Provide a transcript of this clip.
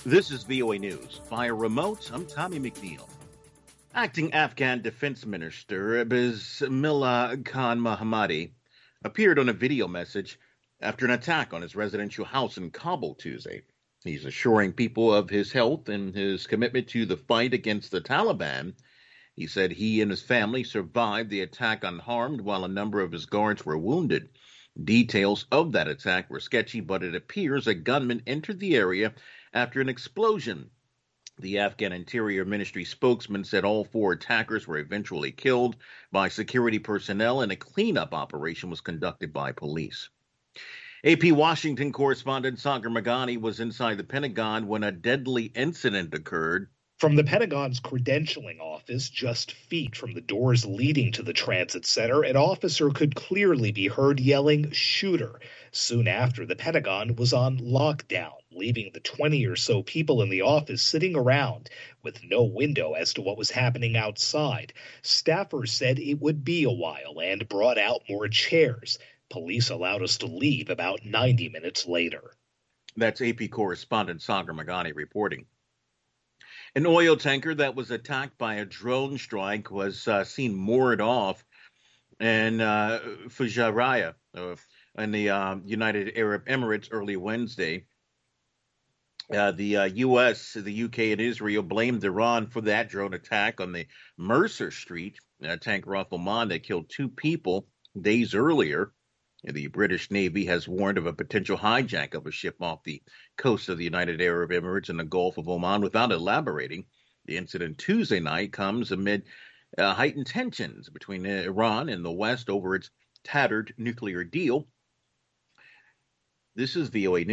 This is VOA News. Via remote, I'm Tommy McNeil. Acting Afghan Defense Minister Bismillah Khan Mohammadi appeared on a video message after an attack on his residential house in Kabul Tuesday. He's assuring people of his health and his commitment to the fight against the Taliban. He said he and his family survived the attack unharmed while a number of his guards were wounded. Details of that attack were sketchy, but it appears a gunman entered the area after an explosion. The Afghan Interior Ministry spokesman said all four attackers were eventually killed by security personnel and a cleanup operation was conducted by police. AP Washington correspondent Sagar Meghani was inside the Pentagon when a deadly incident occurred. From the Pentagon's credentialing office, just feet from the doors leading to the transit center, an officer could clearly be heard yelling, "Shooter." Soon after, the Pentagon was on lockdown, leaving the 20 or so people in the office sitting around with no window as to what was happening outside. Staffers said it would be a while and brought out more chairs. Police allowed us to leave about 90 minutes later. That's AP correspondent Sagar Meghani reporting. An oil tanker that was attacked by a drone strike was seen moored off in Fujairah in the United Arab Emirates early Wednesday. The U.S., the U.K., and Israel blamed Iran for that drone attack on the Mercer Street tanker off Oman that killed two people days earlier. The British Navy has warned of a potential hijack of a ship off the coast of the United Arab Emirates in the Gulf of Oman without elaborating. The incident Tuesday night comes amid heightened tensions between Iran and the West over its tattered nuclear deal. This is VOA News.